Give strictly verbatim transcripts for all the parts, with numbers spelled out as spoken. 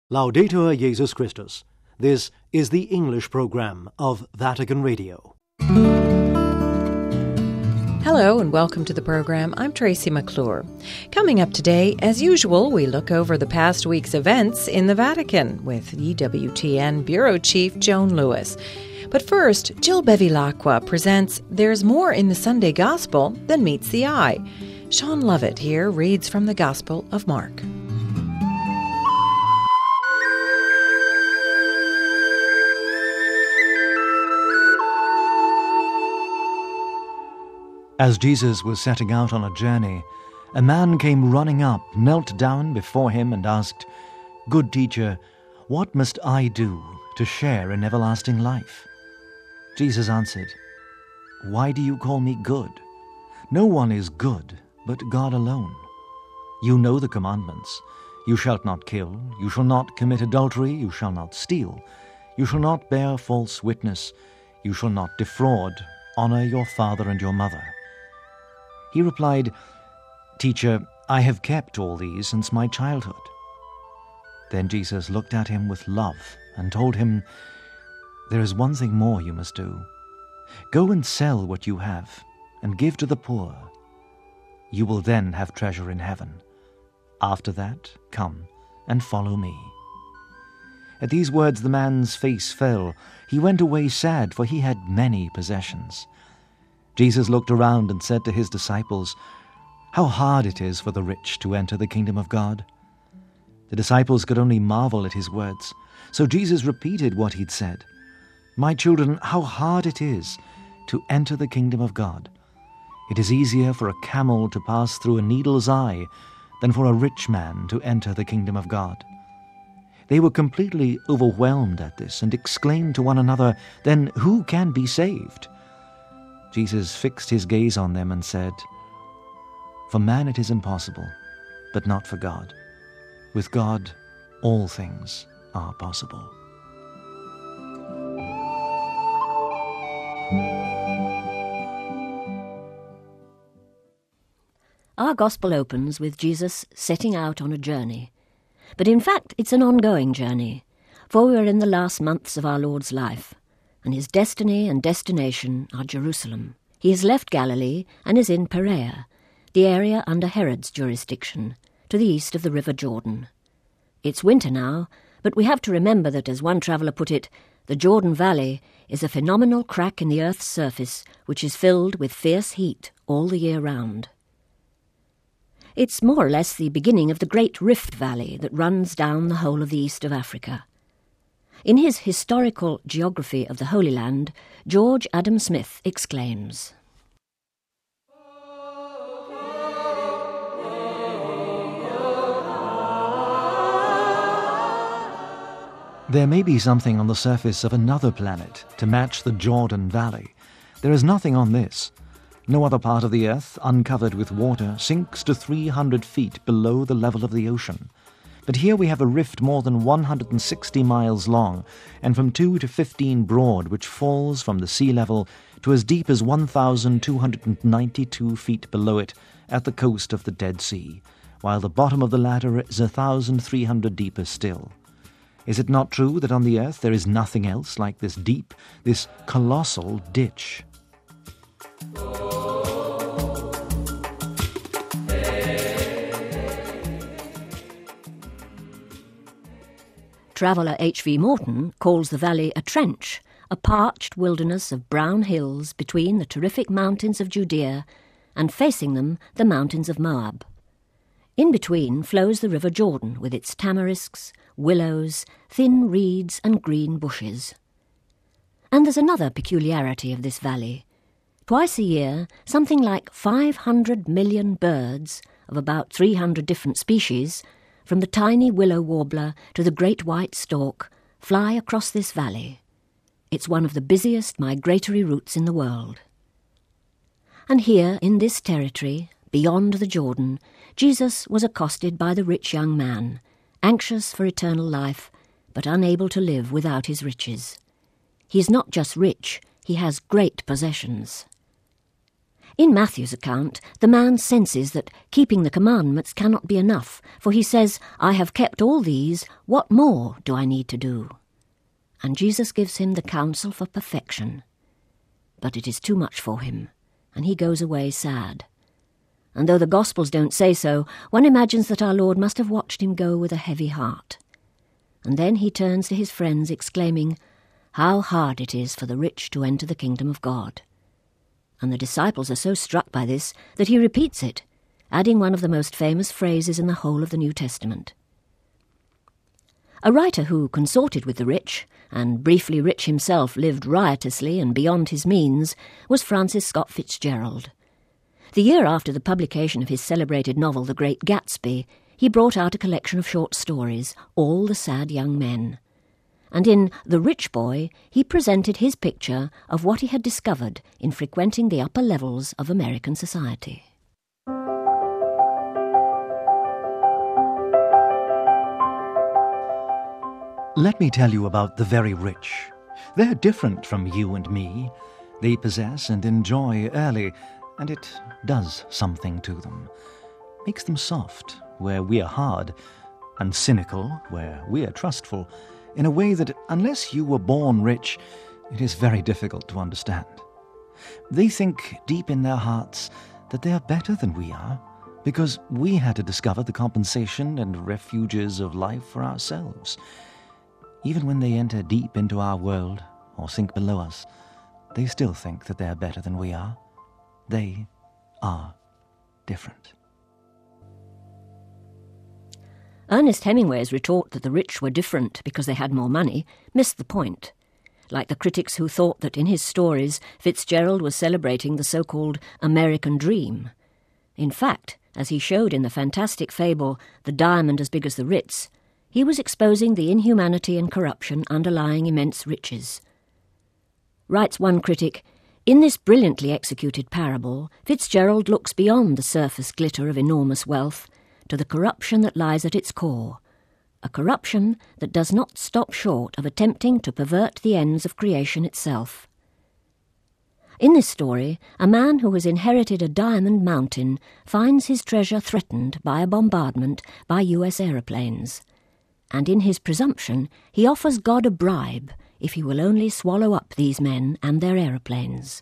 Laudetur Jesus Christus. This is the English program of Vatican Radio. Hello and welcome to the program. I'm Tracy McClure. Coming up today, as usual, we look over the past week's events in the Vatican with E W T N Bureau Chief Joan Lewis. But first, Jill Bevilacqua presents There's More in the Sunday Gospel Than Meets the Eye. Sean Lovett here reads from the Gospel of Mark. As Jesus was setting out on a journey, a man came running up, knelt down before him and asked, "Good teacher, what must I do to share in everlasting life?" Jesus answered, "Why do you call me good? No one is good but God alone. You know the commandments. You shall not kill, you shall not commit adultery, you shall not steal, you shall not bear false witness, you shall not defraud, honor your father and your mother." He replied, "Teacher, I have kept all these since my childhood." Then Jesus looked at him with love and told him, "There is one thing more you must do. Go and sell what you have and give to the poor. You will then have treasure in heaven. After that, come and follow me." At these words the man's face fell. He went away sad, for he had many possessions. Jesus looked around and said to his disciples, "How hard it is for the rich to enter the kingdom of God." The disciples could only marvel at his words. So Jesus repeated what he'd said. "My children, how hard it is to enter the kingdom of God. It is easier for a camel to pass through a needle's eye than for a rich man to enter the kingdom of God." They were completely overwhelmed at this and exclaimed to one another, "Then who can be saved?" Jesus fixed his gaze on them and said, "For man it is impossible, but not for God. With God, all things are possible." Our Gospel opens with Jesus setting out on a journey. But in fact, it's an ongoing journey, for we are in the last months of our Lord's life, and his destiny and destination are Jerusalem. He has left Galilee and is in Perea, the area under Herod's jurisdiction, to the east of the River Jordan. It's winter now, but we have to remember that, as one traveller put it, the Jordan Valley is a phenomenal crack in the earth's surface which is filled with fierce heat all the year round. It's more or less the beginning of the Great Rift Valley that runs down the whole of the east of Africa. In his historical geography of the Holy Land, George Adam Smith exclaims, There may be something on the surface of another planet to match the Jordan Valley. There is nothing on this. No other part of the earth, uncovered with water, sinks to three hundred feet below the level of the ocean. But here we have a rift more than one hundred sixty miles long and from two to fifteen broad, which falls from the sea level to as deep as one thousand two hundred ninety-two feet below it at the coast of the Dead Sea, while the bottom of the latter is one thousand three hundred deeper still. Is it not true that on the earth there is nothing else like this deep, this colossal ditch? Traveller H V Morton calls the valley a trench, a parched wilderness of brown hills between the terrific mountains of Judea and facing them the mountains of Moab. In between flows the River Jordan with its tamarisks, willows, thin reeds and green bushes. And there's another peculiarity of this valley. Twice a year, something like five hundred million birds of about three hundred different species, from the tiny willow warbler to the great white stork, fly across this valley. It's one of the busiest migratory routes in the world. And here, in this territory, beyond the Jordan, Jesus was accosted by the rich young man, anxious for eternal life, but unable to live without his riches. He is not just rich, he has great possessions. In Matthew's account, the man senses that keeping the commandments cannot be enough, for he says, "I have kept all these, what more do I need to do?" And Jesus gives him the counsel for perfection. But it is too much for him, and he goes away sad. And though the Gospels don't say so, one imagines that our Lord must have watched him go with a heavy heart. And then he turns to his friends, exclaiming, "How hard it is for the rich to enter the kingdom of God." And the disciples are so struck by this that he repeats it, adding one of the most famous phrases in the whole of the New Testament. A writer who consorted with the rich, and briefly rich himself lived riotously and beyond his means, was Francis Scott Fitzgerald. The year after the publication of his celebrated novel The Great Gatsby, he brought out a collection of short stories, All the Sad Young Men. And in The Rich Boy, he presented his picture of what he had discovered in frequenting the upper levels of American society. Let me tell you about the very rich. They're different from you and me. They possess and enjoy early, and it does something to them. Makes them soft where we are hard, and cynical where we are trustful, in a way that, unless you were born rich, it is very difficult to understand. They think deep in their hearts that they are better than we are, because we had to discover the compensation and refuges of life for ourselves. Even when they enter deep into our world, or sink below us, they still think that they are better than we are. They are different. Ernest Hemingway's retort that the rich were different because they had more money missed the point. Like the critics who thought that in his stories Fitzgerald was celebrating the so-called American dream. In fact, as he showed in the fantastic fable The Diamond as Big as the Ritz, he was exposing the inhumanity and corruption underlying immense riches. Writes one critic, "In this brilliantly executed parable, Fitzgerald looks beyond the surface glitter of enormous wealth to the corruption that lies at its core, a corruption that does not stop short of attempting to pervert the ends of creation itself." In this story, a man who has inherited a diamond mountain finds his treasure threatened by a bombardment by U S aeroplanes. And in his presumption, he offers God a bribe if he will only swallow up these men and their aeroplanes.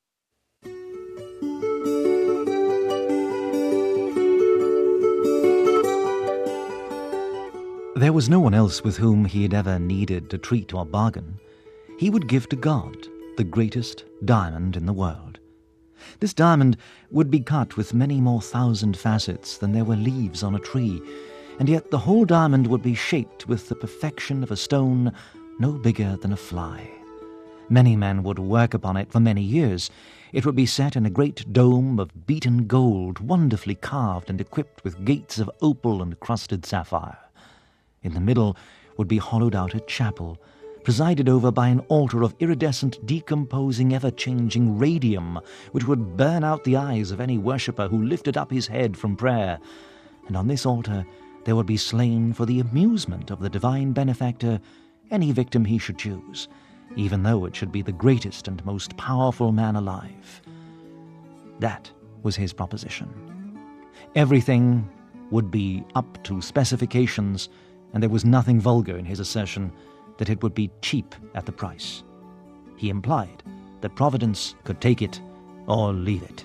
There was no one else with whom he had ever needed to treat or bargain. He would give to God the greatest diamond in the world. This diamond would be cut with many more thousand facets than there were leaves on a tree, and yet the whole diamond would be shaped with the perfection of a stone no bigger than a fly. Many men would work upon it for many years. It would be set in a great dome of beaten gold, wonderfully carved and equipped with gates of opal and crusted sapphire. In the middle would be hollowed out a chapel, presided over by an altar of iridescent, decomposing, ever-changing radium, which would burn out the eyes of any worshipper who lifted up his head from prayer. And on this altar there would be slain for the amusement of the divine benefactor any victim he should choose, even though it should be the greatest and most powerful man alive. That was his proposition. Everything would be up to specifications, and there was nothing vulgar in his assertion that it would be cheap at the price. He implied that Providence could take it or leave it.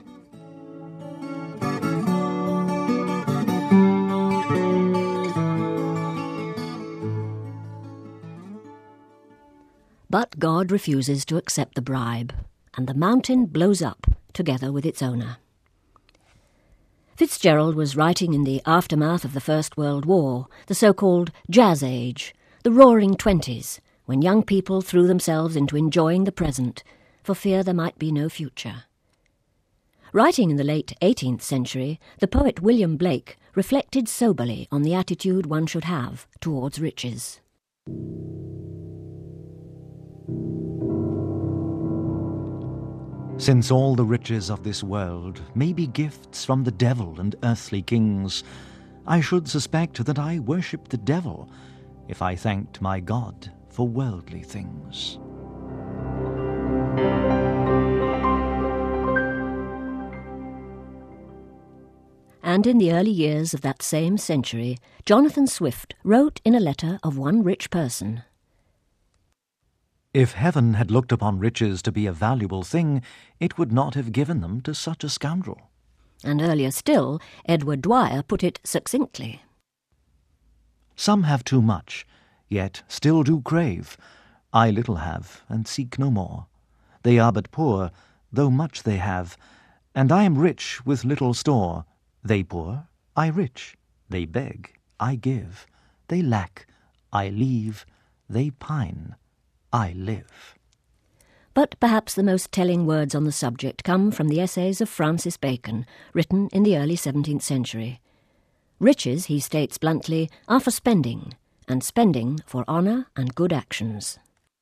But God refuses to accept the bribe, and the mountain blows up together with its owner. Fitzgerald was writing in the aftermath of the First World War, the so-called Jazz Age, the Roaring Twenties, when young people threw themselves into enjoying the present for fear there might be no future. Writing in the late eighteenth century, the poet William Blake reflected soberly on the attitude one should have towards riches. Since all the riches of this world may be gifts from the devil and earthly kings, I should suspect that I worship the devil if I thanked my God for worldly things. And in the early years of that same century, Jonathan Swift wrote in a letter of one rich person, "If heaven had looked upon riches to be a valuable thing, it would not have given them to such a scoundrel." And earlier still, Edward Dwyer put it succinctly, "Some have too much, yet still do crave. I little have, and seek no more. They are but poor, though much they have, and I am rich with little store. They poor, I rich. They beg, I give. They lack, I leave. They pine, I live." But perhaps the most telling words on the subject come from the essays of Francis Bacon, written in the early seventeenth century. Riches, he states bluntly, are for spending, and spending for honour and good actions.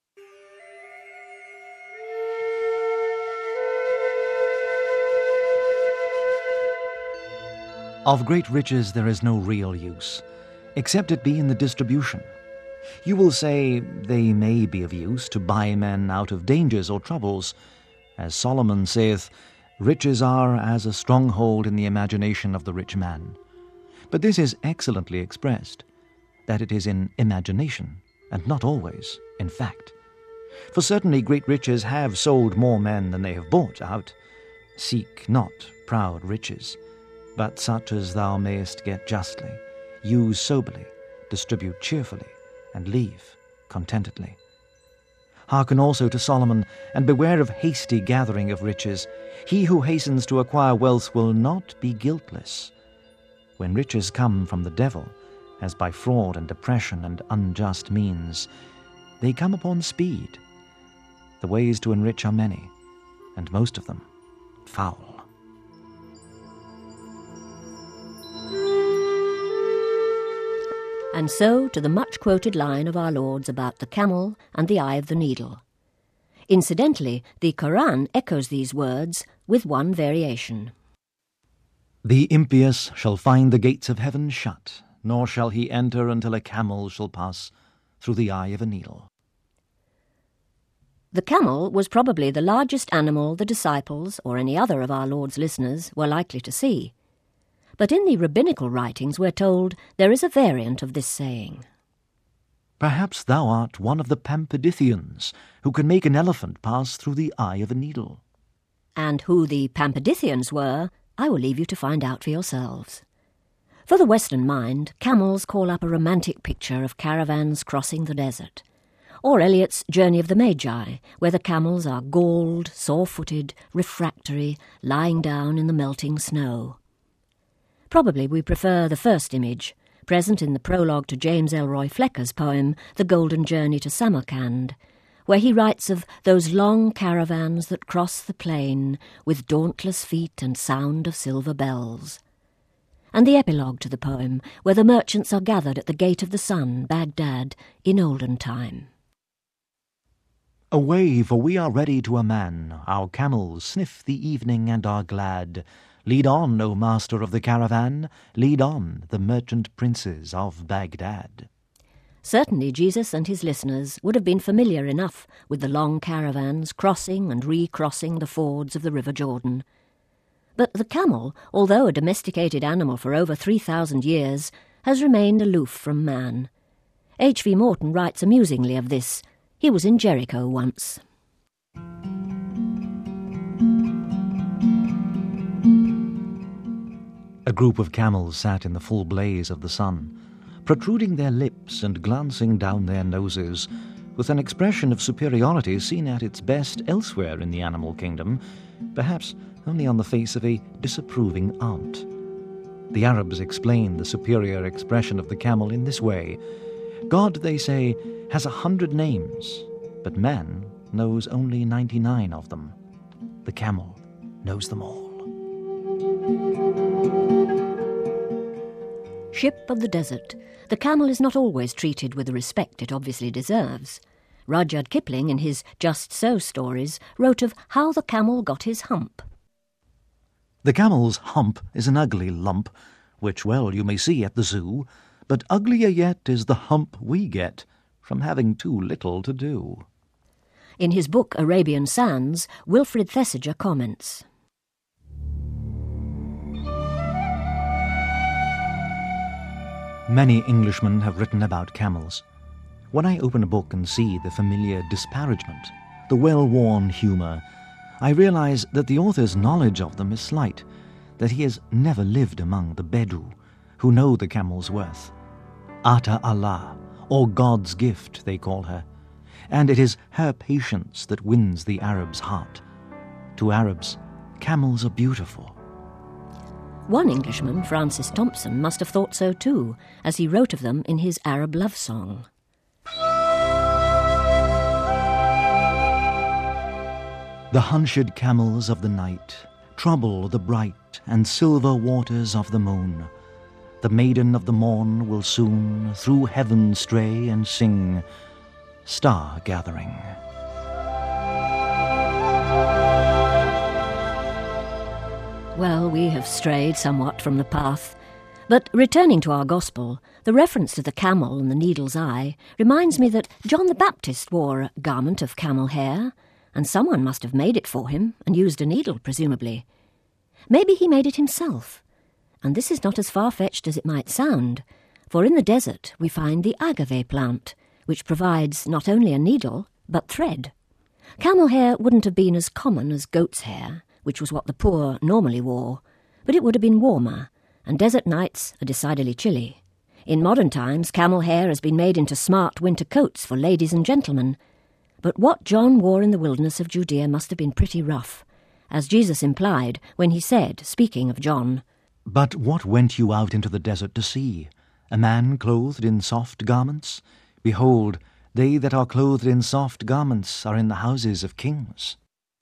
Of great riches there is no real use, except it be in the distribution. You will say they may be of use to buy men out of dangers or troubles. As Solomon saith, riches are as a stronghold in the imagination of the rich man. But this is excellently expressed, that it is in imagination, and not always in fact. For certainly great riches have sold more men than they have bought out. Seek not proud riches, but such as thou mayest get justly, use soberly, distribute cheerfully, and leave contentedly. Hearken also to Solomon, and beware of hasty gathering of riches. He who hastens to acquire wealth will not be guiltless. When riches come from the devil, as by fraud and depression and unjust means, they come upon speed. The ways to enrich are many, and most of them foul. And so to the much-quoted line of our Lord's about the camel and the eye of the needle. Incidentally, the Quran echoes these words with one variation. "The impious shall find the gates of heaven shut, nor shall he enter until a camel shall pass through the eye of a needle." The camel was probably the largest animal the disciples, or any other of our Lord's listeners, were likely to see. But in the rabbinical writings we're told there is a variant of this saying. "Perhaps thou art one of the Pampedithians, who can make an elephant pass through the eye of a needle." And who the Pampedithians were, I will leave you to find out for yourselves. For the Western mind, camels call up a romantic picture of caravans crossing the desert, or Eliot's Journey of the Magi, where the camels are galled, sore-footed, refractory, lying down in the melting snow. Probably we prefer the first image, present in the prologue to James Elroy Flecker's poem The Golden Journey to Samarkand, where he writes of those long caravans that cross the plain with dauntless feet and sound of silver bells, and the epilogue to the poem, where the merchants are gathered at the Gate of the Sun, Baghdad, in olden time. "Away, for we are ready to a man, our camels sniff the evening and are glad. Lead on, O master of the caravan, lead on, the merchant princes of Baghdad." Certainly Jesus and his listeners would have been familiar enough with the long caravans crossing and recrossing the fords of the River Jordan. But the camel, although a domesticated animal for over three thousand years, has remained aloof from man. H V Morton writes amusingly of this. He was in Jericho once. A group of camels sat in the full blaze of the sun, protruding their lips and glancing down their noses, with an expression of superiority seen at its best elsewhere in the animal kingdom, perhaps only on the face of a disapproving aunt. The Arabs explain the superior expression of the camel in this way. God, they say, has a hundred names, but man knows only ninety-nine of them. The camel knows them all. Ship of the desert, the camel is not always treated with the respect it obviously deserves. Rudyard Kipling, in his Just So stories, wrote of how the camel got his hump. "The camel's hump is an ugly lump, which well you may see at the zoo, but uglier yet is the hump we get from having too little to do." In his book Arabian Sands, Wilfrid Thesiger comments, Many Englishmen have written about camels. When I open a book and see the familiar disparagement, the well-worn humour, I realize that the author's knowledge of them is slight, that he has never lived among the Bedu, who know the camel's worth. Ata Allah, or God's gift, they call her, and it is her patience that wins the Arab's heart. To Arabs, camels are beautiful. One Englishman, Francis Thompson, must have thought so too, as he wrote of them in his Arab love song. The hunched camels of the night trouble the bright and silver waters of the moon. The maiden of the morn will soon through heaven stray and sing, Star Gathering. Well, we have strayed somewhat from the path. But returning to our gospel, the reference to the camel and the needle's eye reminds me that John the Baptist wore a garment of camel hair, and someone must have made it for him and used a needle, presumably. Maybe he made it himself. And this is not as far-fetched as it might sound, for in the desert we find the agave plant, which provides not only a needle, but thread. Camel hair wouldn't have been as common as goat's hair, which was what the poor normally wore, but it would have been warmer, and desert nights are decidedly chilly. In modern times, camel hair has been made into smart winter coats for ladies and gentlemen, but what John wore in the wilderness of Judea must have been pretty rough, as Jesus implied when he said, speaking of John, But what went you out into the desert to see? A man clothed in soft garments? Behold, they that are clothed in soft garments are in the houses of kings.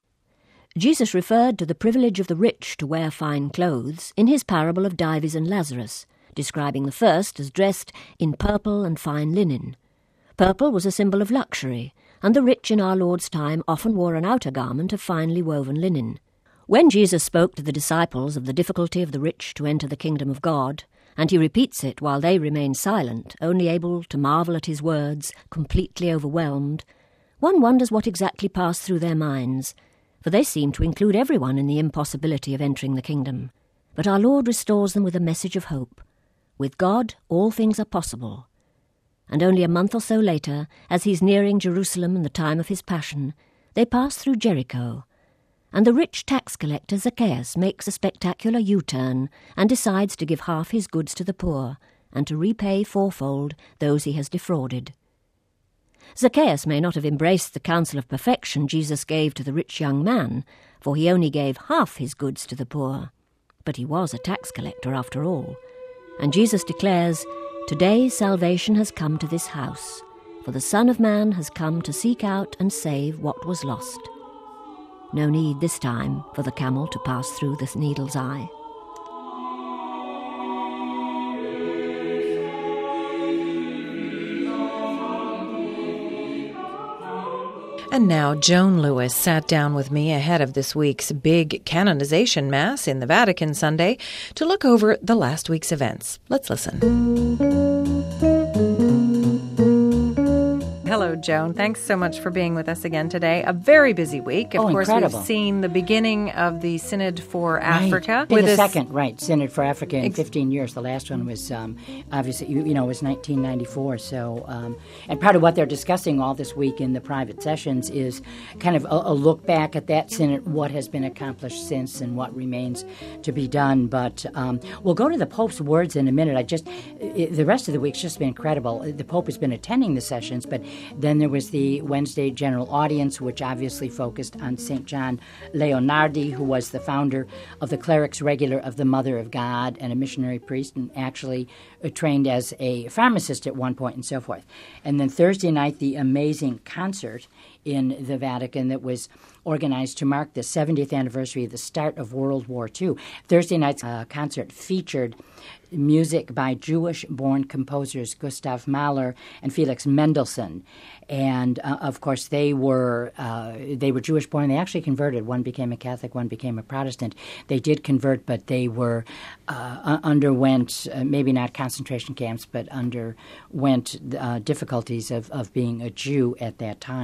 Jesus referred to the privilege of the rich to wear fine clothes in his parable of Dives and Lazarus, describing the first as dressed in purple and fine linen. Purple was a symbol of luxury, and the rich in our Lord's time often wore an outer garment of finely woven linen. When Jesus spoke to the disciples of the difficulty of the rich to enter the kingdom of God, and he repeats it while they remain silent, only able to marvel at his words, completely overwhelmed, one wonders what exactly passed through their minds, for they seem to include everyone in the impossibility of entering the kingdom. But our Lord restores them with a message of hope. With God, all things are possible. And only a month or so later, as he's nearing Jerusalem in the time of his passion, they pass through Jericho, and the rich tax collector Zacchaeus makes a spectacular U-turn and decides to give half his goods to the poor and to repay fourfold those he has defrauded. Zacchaeus may not have embraced the counsel of perfection Jesus gave to the rich young man, for he only gave half his goods to the poor. But he was a tax collector after all. And Jesus declares, Today salvation has come to this house, for the Son of Man has come to seek out and save what was lost. No need this time for the camel to pass through the needle's eye. And now Joan Lewis sat down with me ahead of this week's big canonization mass in the Vatican Sunday to look over the last week's events. Let's listen. Hello, Joan. Thanks so much for being with us again today. A very busy week. Of oh, course, incredible. We've seen the beginning of the Synod for right. Africa. With the this... second, right, Synod for Africa in Ex- fifteen years. The last one was, um, obviously, you, you know, was nineteen ninety-four. So, um, and part of what they're discussing all this week in the private sessions is kind of a, a look back at that Synod, what has been accomplished since and what remains to be done. But um, we'll go to the Pope's words in a minute. I just, it, the rest of the week's just been incredible. The Pope has been attending the sessions, but then there was the Wednesday general audience, which obviously focused on Saint John Leonardi, who was the founder of the Clerics Regular of the Mother of God and a missionary priest, and actually uh, trained as a pharmacist at one point and so forth. And then Thursday night, the amazing concert in the Vatican that was organized to mark the seventieth anniversary of the start of World War Two. Thursday night's uh, concert featured music by Jewish-born composers Gustav Mahler and Felix Mendelssohn, and uh, of course they were uh, they were Jewish-born. They actually converted. One became a Catholic, one became a Protestant. They did convert, but they were uh, underwent uh, maybe not concentration camps, but underwent uh, difficulties of, of being a Jew at that time. So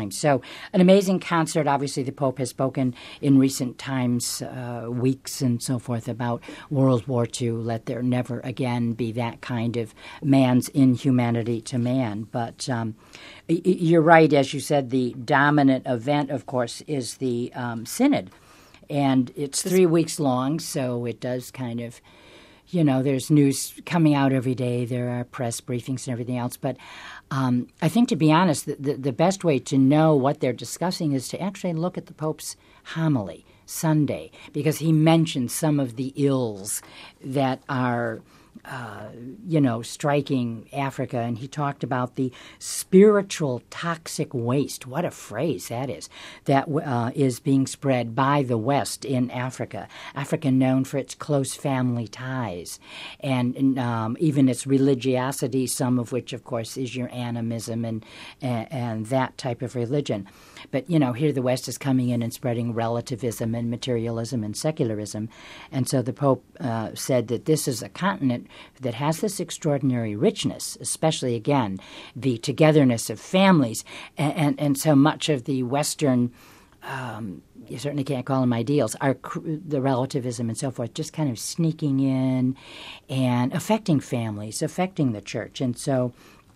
an amazing concert. Obviously, the Pope has spoken in recent times, uh, weeks and so forth, about World War Two. Let there never again be that kind of man's inhumanity to man. But um, y- you're right, as you said, the dominant event, of course, is the um, Synod. And it's three weeks long, so it does kind of, you know, there's news coming out every day. There are press briefings and everything else. But um, I think, to be honest, the, the, the best way to know what they're discussing is to actually look at the Pope's homily Sunday, because he mentions some of the ills that are Uh, you know, striking Africa, and he talked about the spiritual toxic waste. What a phrase that is, that uh, is being spread by the West in Africa. Africa known for its close family ties and, and um, even its religiosity, some of which, of course, is your animism and, and, and that type of religion. But, you know, here the West is coming in and spreading relativism and materialism and secularism. And so the Pope uh, said that this is a continent that has this extraordinary richness, especially, again, the togetherness of families. And, and, and so much of the Western, um, you certainly can't call them ideals, are cr- the relativism and so forth, just kind of sneaking in and affecting families, affecting the church. And so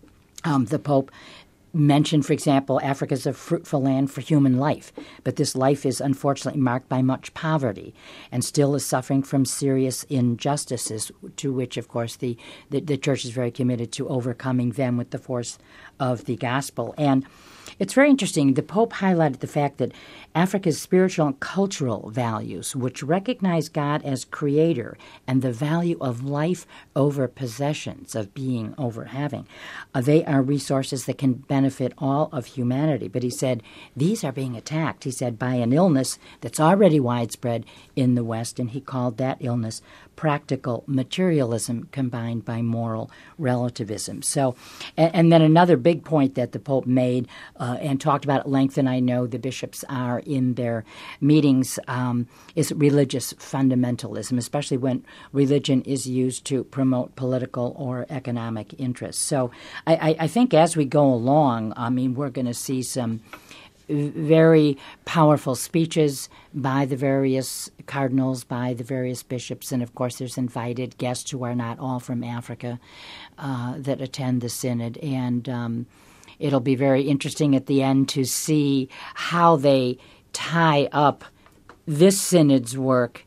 um, the Pope mentioned, for example, Africa is a fruitful land for human life, but this life is unfortunately marked by much poverty and still is suffering from serious injustices, to which, of course, the, the, the Church is very committed to overcoming them with the force of the gospel. And it's very interesting. The Pope highlighted the fact that Africa's spiritual and cultural values, which recognize God as creator and the value of life over possessions, of being over having, uh, they are resources that can benefit all of humanity. But he said these are being attacked, he said, by an illness that's already widespread in the West, and he called that illness practical materialism combined by moral relativism. So, and, and then another big point that the Pope made uh, and talked about at length, and I know the bishops are in their meetings, um, is religious fundamentalism, especially when religion is used to promote political or economic interests. So I, I, I think as we go along, I mean, we're going to see some very powerful speeches by the various cardinals, by the various bishops, and of course there's invited guests who are not all from Africa uh, that attend the synod. And um, it'll be very interesting at the end to see how they tie up this synod's work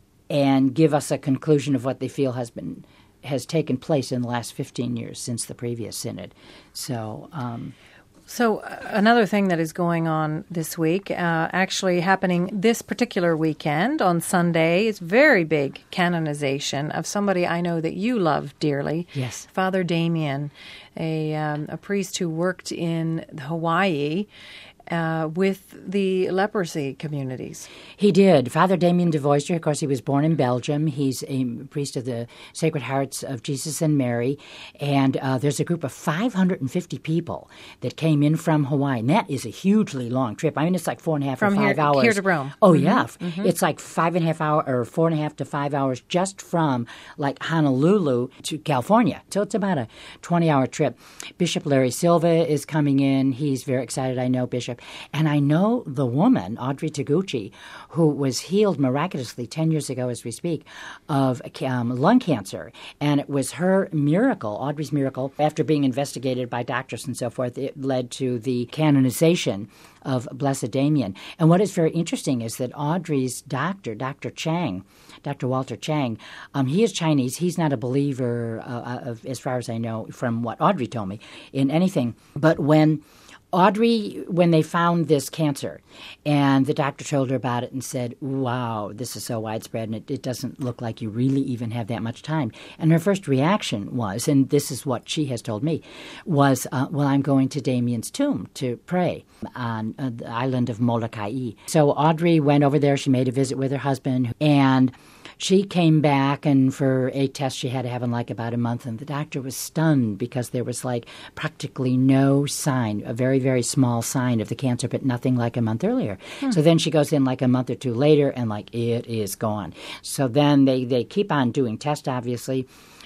and give us a conclusion of what they feel has been has taken place in the last fifteen years since the previous synod. So um So uh, another thing that is going on this week, uh, actually happening this particular weekend on Sunday, is very big canonization of somebody I know that you love dearly. Yes. Father Damien, a, um, a priest who worked in Hawaii Uh, with the leprosy communities. He did. Father Damien de Voister, of course, he was born in Belgium. He's a priest of the Sacred Hearts of Jesus and Mary. And uh, there's a group of five hundred fifty people that came in from Hawaii. And that is a hugely long trip. I mean, it's like four and a half from or five here, hours. Here to Rome. Oh, mm-hmm. yeah. Mm-hmm. It's like five and a half hour or four and a half to five hours just from like Honolulu to California. So it's about a twenty-hour trip. Bishop Larry Silva is coming in. He's very excited, I know, Bishop. And I know the woman, Audrey Taguchi, who was healed miraculously ten years ago as we speak of um, lung cancer. And it was her miracle, Audrey's miracle, after being investigated by doctors and so forth, it led to the canonization of Blessed Damien. And what is very interesting is that Audrey's doctor, Doctor Chang, Doctor Walter Chang, um, he is Chinese. He's not a believer, uh, of, as far as I know, from what Audrey told me, in anything. But when Audrey, when they found this cancer, and the doctor told her about it and said, wow, this is so widespread, and it, it doesn't look like you really even have that much time. And her first reaction was, and this is what she has told me, was, uh, well, I'm going to Damien's tomb to pray on uh, the island of Molokai. So Audrey went over there. She made a visit with her husband, and she came back, and for a test she had to have in like about a month, and the doctor was stunned because there was like practically no sign, a very, very small sign of the cancer, but nothing like a month earlier. Hmm. So then she goes in like a month or two later, and like it is gone. So then they, they keep on doing tests, obviously,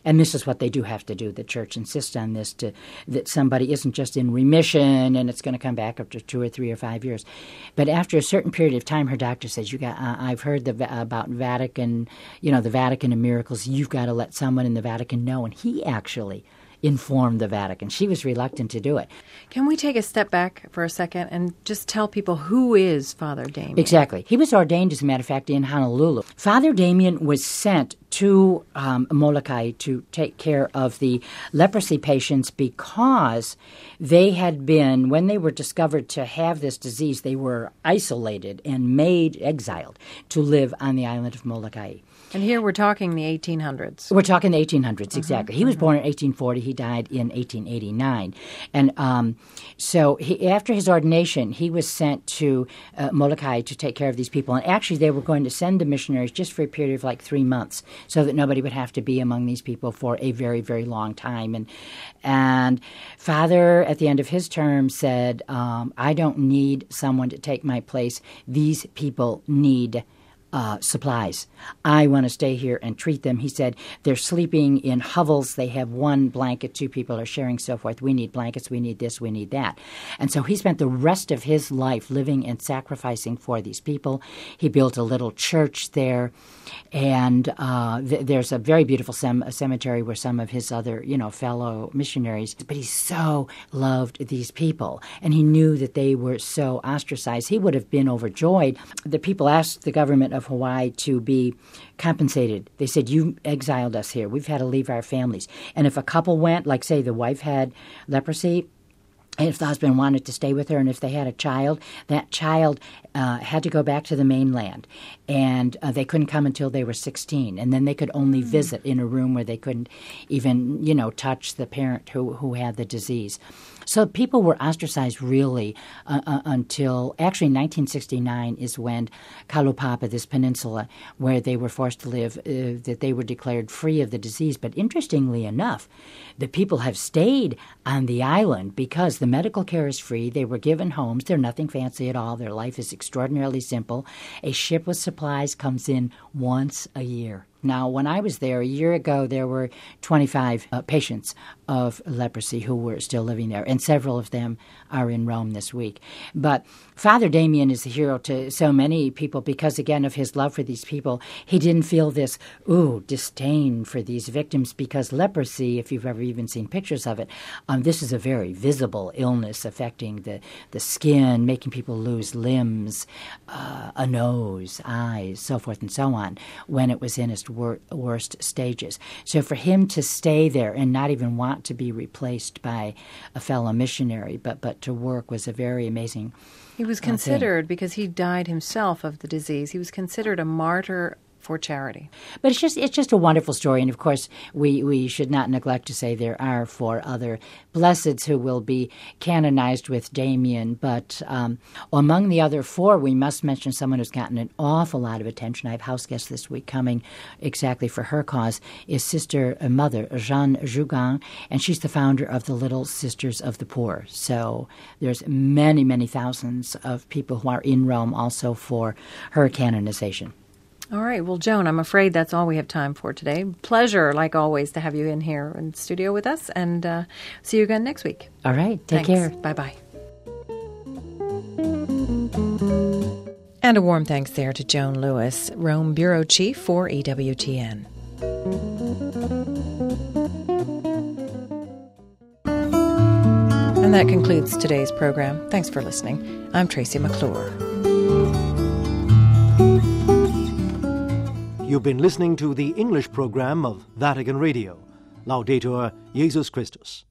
and this is what they do have to do. The church insists on this, to that somebody isn't just in remission and it's going to come back after two or three or five years. But after a certain period of time, her doctor says, "You got. Uh, I've heard the, about Vatican, you know, the Vatican and miracles. You've got to let someone in the Vatican know." And he actually informed the Vatican. She was reluctant to do it. Can we take a step back for a second and just tell people who is Father Damien? Exactly. He was ordained, as a matter of fact, in Honolulu. Father Damien was sent to um, Molokai to take care of the leprosy patients because they had been, when they were discovered to have this disease, they were isolated and made, exiled, to live on the island of Molokai. And here we're talking the eighteen hundreds. We're talking the eighteen hundreds, mm-hmm. exactly. He was mm-hmm. born in eighteen forty. He died in eighteen eighty-nine. And um, so he, after his ordination, he was sent to uh, Molokai to take care of these people. And actually, they were going to send the missionaries just for a period of like three months so that nobody would have to be among these people for a very, very long time. And, and Father, at the end of his term, said, um, I don't need someone to take my place. These people need Uh, supplies. I want to stay here and treat them. He said they're sleeping in hovels. They have one blanket. Two people are sharing, so forth. We need blankets. We need this. We need that. And so he spent the rest of his life living and sacrificing for these people. He built a little church there. And uh, th- there's a very beautiful sem- a cemetery where some of his other, you know, fellow missionaries. But he so loved these people. And he knew that they were so ostracized. He would have been overjoyed. The people asked the government of Hawaii to be compensated. They said, you exiled us here. We've had to leave our families. And if a couple went, like say the wife had leprosy, and if the husband wanted to stay with her, and if they had a child, that child uh, had to go back to the mainland. And uh, they couldn't come until they were sixteen. And then they could only mm. visit in a room where they couldn't even, you know, touch the parent who, who had the disease. So people were ostracized really uh, uh, until, actually nineteen sixty-nine is when Kalaupapa, this peninsula where they were forced to live, uh, that they were declared free of the disease. But interestingly enough, the people have stayed on the island because the medical care is free. They were given homes. They're nothing fancy at all. Their life is extraordinarily simple. A ship with supplies comes in once a year. Now, when I was there a year ago, there were twenty-five uh, patients of leprosy who were still living there, and several of them are in Rome this week. But Father Damien is a hero to so many people because, again, of his love for these people. He didn't feel this, ooh, disdain for these victims because leprosy, if you've ever even seen pictures of it, um, this is a very visible illness affecting the, the skin, making people lose limbs, uh, a nose, eyes, so forth and so on, when it was in its wor- worst stages. So for him to stay there and not even want to be replaced by a fellow missionary, but, but to work was a very amazing He was considered, because he died himself of the disease, he was considered a martyr for charity. But it's just it's just a wonderful story. And, of course, we, we should not neglect to say there are four other blesseds who will be canonized with Damien. But um, among the other four, we must mention someone who's gotten an awful lot of attention. I have house guests this week coming exactly for her cause, is Sister uh, Mother Jeanne Jougan, and she's the founder of the Little Sisters of the Poor. So there's many, many thousands of people who are in Rome also for her canonization. All right. Well, Joan, I'm afraid that's all we have time for today. Pleasure, like always, to have you in here in the studio with us. And uh, see you again next week. All right. Take Thanks. care. Bye-bye. And a warm thanks there to Joan Lewis, Rome Bureau Chief for E W T N. And that concludes today's program. Thanks for listening. I'm Tracy McClure. You've been listening to the English program of Vatican Radio. Laudetur Jesus Christus.